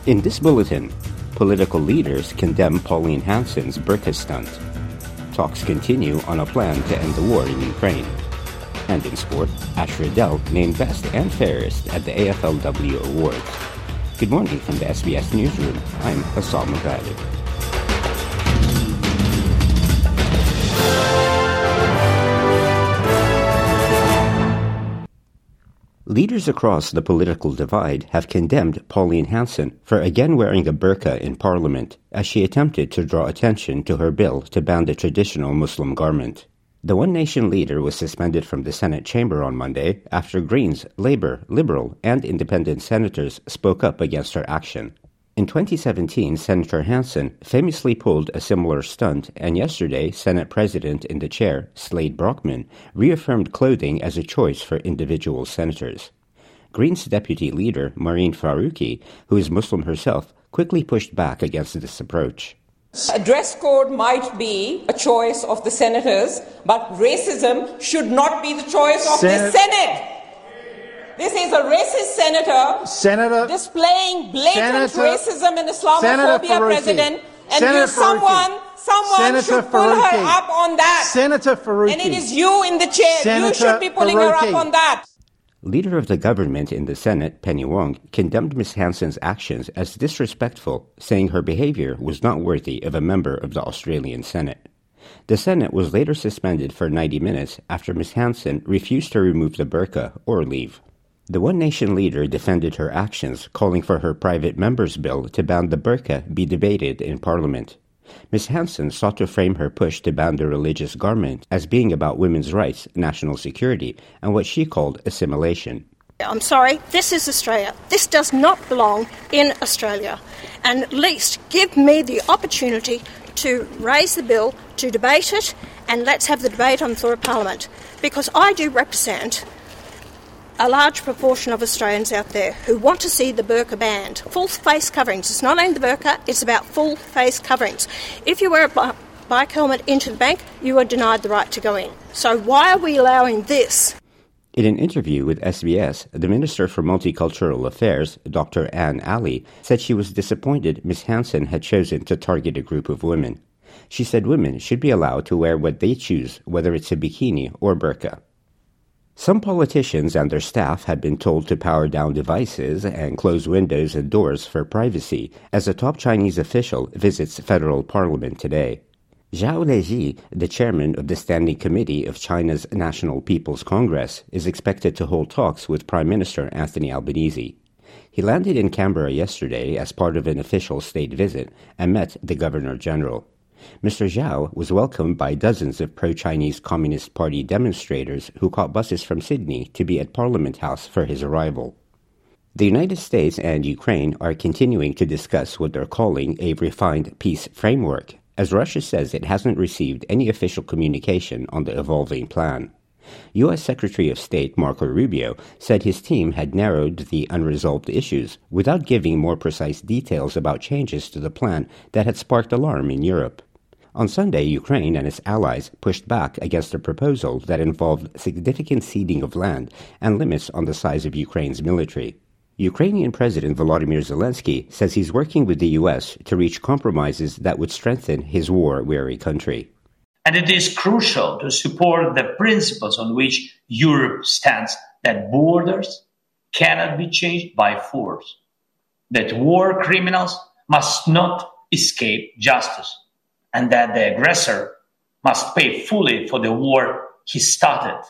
In this bulletin, political leaders condemn Pauline Hanson's burqa stunt. Talks continue on a plan to end the war in Ukraine. And in sport, Ash Riddell named Best and Fairest at the AFLW Awards. Good morning from the SBS Newsroom. I'm Hassan Magadi. Leaders across the political divide have condemned Pauline Hanson for again wearing a burqa in Parliament as she attempted to draw attention to her bill to ban the traditional Muslim garment. The One Nation leader was suspended from the Senate chamber on Monday after Greens, Labour, Liberal, and Independent senators spoke up against her action. In 2017, Senator Hanson famously pulled a similar stunt, and yesterday, Senate President in the chair, Slade Brockman, reaffirmed clothing as a choice for individual senators. Greens Deputy Leader Marine Faruqi, who is Muslim herself, quickly pushed back against this approach. A dress code might be a choice of the senators, but racism should not be the choice of the Senate. This is a racist senator displaying blatant racism and Islamophobia, President, and someone should pull her up on that. Senator Faruqi. And it is you in the chair. You should be pulling her up on that. Leader of the government in the Senate, Penny Wong, condemned Ms. Hanson's actions as disrespectful, saying her behavior was not worthy of a member of the Australian Senate. The Senate was later suspended for 90 minutes after Ms. Hanson refused to remove the burqa or leave. The One Nation leader defended her actions, calling for her private member's bill to ban the burqa be debated in Parliament. Ms. Hanson sought to frame her push to ban the religious garment as being about women's rights, national security, and what she called assimilation. I'm sorry, this is Australia. This does not belong in Australia. And at least give me the opportunity to raise the bill, to debate it, and let's have the debate on the floor of Parliament. Because I do represent a large proportion of Australians out there who want to see the burqa banned. Full face coverings. It's not only the burqa, it's about full face coverings. If you wear a bike helmet into the bank, you are denied the right to go in. So why are we allowing this? In an interview with SBS, the Minister for Multicultural Affairs, Dr. Anne Ali, said she was disappointed Ms. Hanson had chosen to target a group of women. She said women should be allowed to wear what they choose, whether it's a bikini or burqa. Some politicians and their staff had been told to power down devices and close windows and doors for privacy as a top Chinese official visits federal parliament today. Zhao Leji, the chairman of the Standing Committee of China's National People's Congress, is expected to hold talks with Prime Minister Anthony Albanese. He landed in Canberra yesterday as part of an official state visit and met the Governor-General. Mr. Zhao was welcomed by dozens of pro-Chinese Communist Party demonstrators who caught buses from Sydney to be at Parliament House for his arrival. The United States and Ukraine are continuing to discuss what they're calling a refined peace framework, as Russia says it hasn't received any official communication on the evolving plan. U.S. Secretary of State Marco Rubio said his team had narrowed the unresolved issues without giving more precise details about changes to the plan that had sparked alarm in Europe. On Sunday, Ukraine and its allies pushed back against a proposal that involved significant ceding of land and limits on the size of Ukraine's military. Ukrainian President Volodymyr Zelensky says he's working with the U.S. to reach compromises that would strengthen his war-weary country. And it is crucial to support the principles on which Europe stands, that borders cannot be changed by force, that war criminals must not escape justice, and that the aggressor must pay fully for the war he started.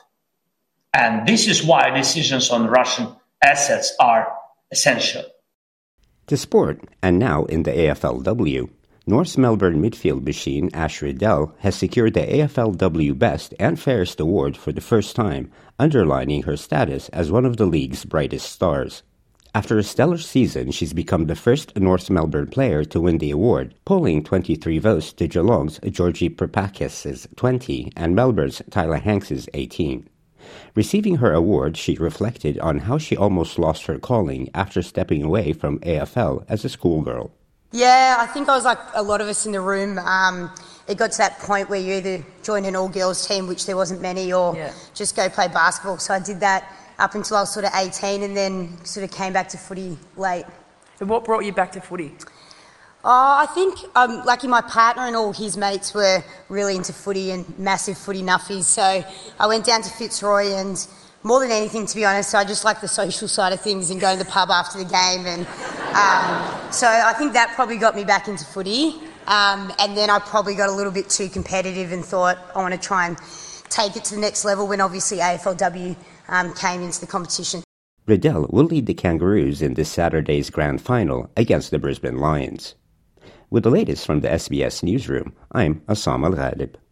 And this is why decisions on Russian assets are essential. To sport, and now in the AFLW, North Melbourne midfield machine Ash Riddell has secured the AFLW Best and Fairest award for the first time, underlining her status as one of the league's brightest stars. After a stellar season, she's become the first North Melbourne player to win the award, polling 23 votes to Geelong's Georgie Perpakis' 20 and Melbourne's Tyler Hanks' 18. Receiving her award, she reflected on how she almost lost her calling after stepping away from AFL as a schoolgirl. Yeah, I think I was like a lot of us in the room. It got to that point where you either join an all-girls team, which there wasn't many, or just go play basketball. So I did that up until I was sort of 18 and then sort of came back to footy late. So what brought you back to footy? I think lucky my partner and all his mates were really into footy and massive footy nuffies. So I went down to Fitzroy, and more than anything, to be honest, I just like the social side of things and going to the pub after the game. And so I think that probably got me back into footy. And then I probably got a little bit too competitive and thought I want to try and take it to the next level when obviously AFLW came into the competition. Riddell will lead the Kangaroos in this Saturday's grand final against the Brisbane Lions. With the latest from the SBS newsroom, I'm Assam Al-Ghalib.